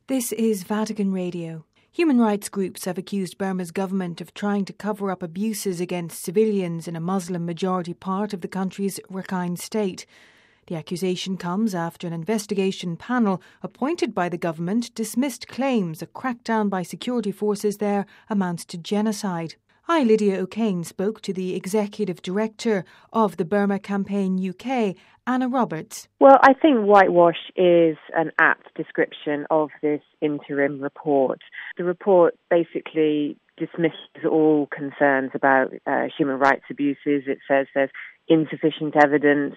This is Vatican Radio. Human rights groups have accused Burma's government of trying to cover up abuses against civilians in a Muslim-majority part of the country's Rakhine state. The accusation comes after an investigation panel appointed by the government dismissed claims a crackdown by security forces there amounts to genocide. I, Lydia O'Kane, spoke to the Executive Director of the Burma Campaign UK, Anna Roberts. Well, I think whitewash is an apt description of this interim report. The report basically dismisses all concerns about human rights abuses. It says there's insufficient evidence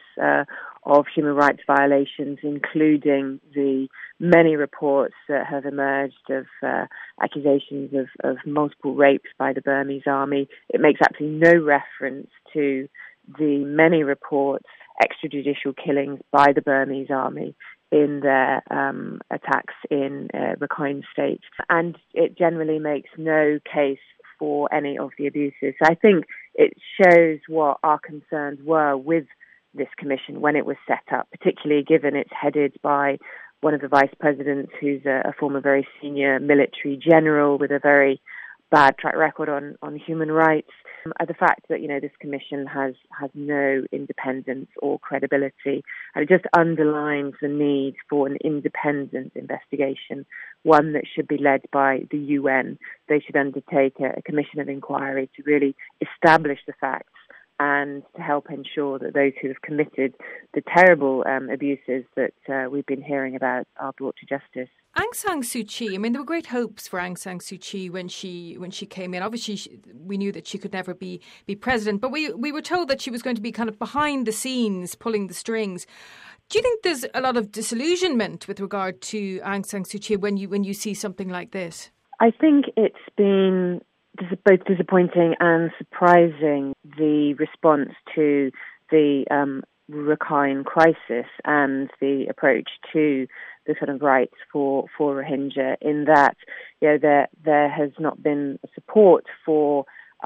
of human rights violations, including the many reports that have emerged of accusations of multiple rapes by the Burmese army. It makes absolutely no reference to the many reports, extrajudicial killings by the Burmese army in their attacks in Rakhine State. And it generally makes no case for any of the abuses. So I think it shows what our concerns were with this commission when it was set up, particularly given it's headed by one of the vice presidents who's a former very senior military general with a very bad track record on human rights. The fact that, this commission has no independence or credibility, and it just underlines the need for an independent investigation, one that should be led by the UN. They should undertake a commission of inquiry to really establish the facts and to help ensure that those who have committed the terrible abuses that we've been hearing about are brought to justice. Aung San Suu Kyi, there were great hopes for Aung San Suu Kyi when she came in. Obviously, we knew that she could never be president, but we were told that she was going to be kind of behind the scenes, pulling the strings. Do you think there's a lot of disillusionment with regard to Aung San Suu Kyi when you see something like this? I think it's been both disappointing and surprising, the response to the Rakhine crisis and the approach to the sort of rights for Rohingya, in that there has not been support for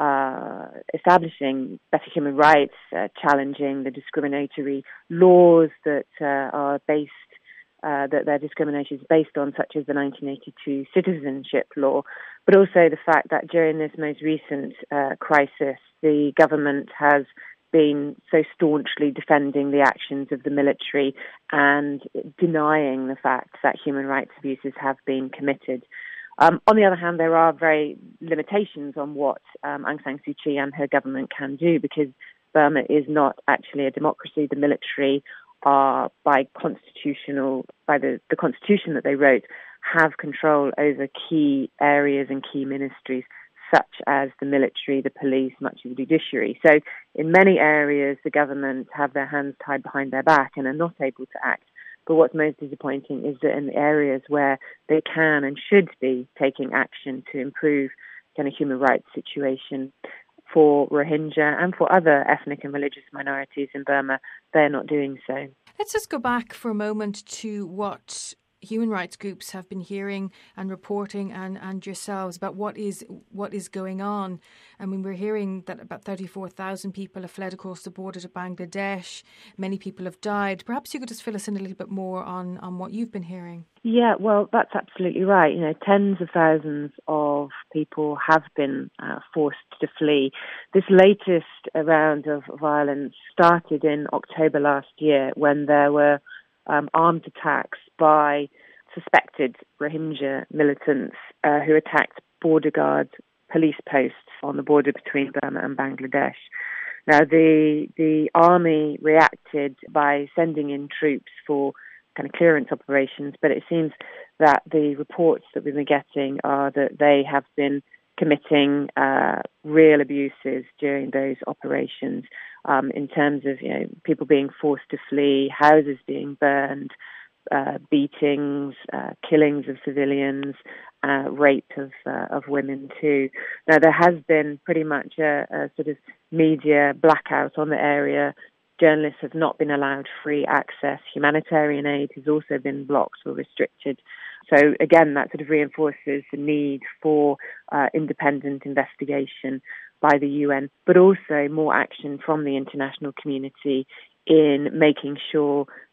establishing better human rights, challenging the discriminatory laws that are based that their discrimination is based on, such as the 1982 citizenship law, but also the fact that during this most recent crisis, the government has been so staunchly defending the actions of the military and denying the fact that human rights abuses have been committed. On the other hand, there are very limitations on what Aung San Suu Kyi and her government can do, because Burma is not actually a democracy. The military are, by the constitution that they wrote, have control over key areas and key ministries, such as the military, the police, much of the judiciary. So in many areas, the government have their hands tied behind their back and are not able to act. But what's most disappointing is that in the areas where they can and should be taking action to improve kind of human rights situation for Rohingya and for other ethnic and religious minorities in Burma, they're not doing so. Let's just go back for a moment to what human rights groups have been hearing and reporting, and yourselves, about what is going on. We're hearing that about 34,000 people have fled across the border to Bangladesh. Many people have died. Perhaps you could just fill us in a little bit more on what you've been hearing. Yeah, well, that's absolutely right. Tens of thousands of people have been forced to flee. This latest round of violence started in October last year, when there were armed attacks by suspected Rohingya militants who attacked border guard police posts on the border between Burma and Bangladesh. Now, the army reacted by sending in troops for kind of clearance operations, but it seems that the reports that we've been getting are that they have been committing real abuses during those operations, in terms of people being forced to flee, houses being burned, beatings, killings of civilians, rape of women too. Now, there has been pretty much a sort of media blackout on the area. Journalists have not been allowed free access. Humanitarian aid has also been blocked or restricted. So again, that sort of reinforces the need for independent investigation by the UN, but also more action from the international community in making sure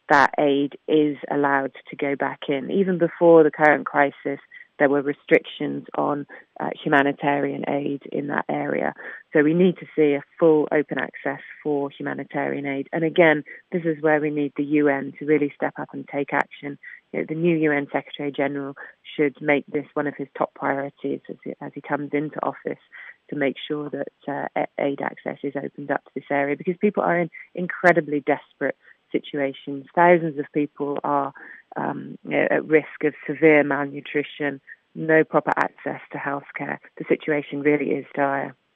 that aid is allowed to go back in. Even before the current crisis, there were restrictions on humanitarian aid in that area. So we need to see a full open access for humanitarian aid. And again, this is where we need the UN to really step up and take action. You know, the new UN Secretary General should make this one of his top priorities as he comes into office, to make sure that aid access is opened up to this area, because people are in incredibly desperate situations. Thousands of people are at risk of severe malnutrition, no proper access to healthcare. The situation really is dire.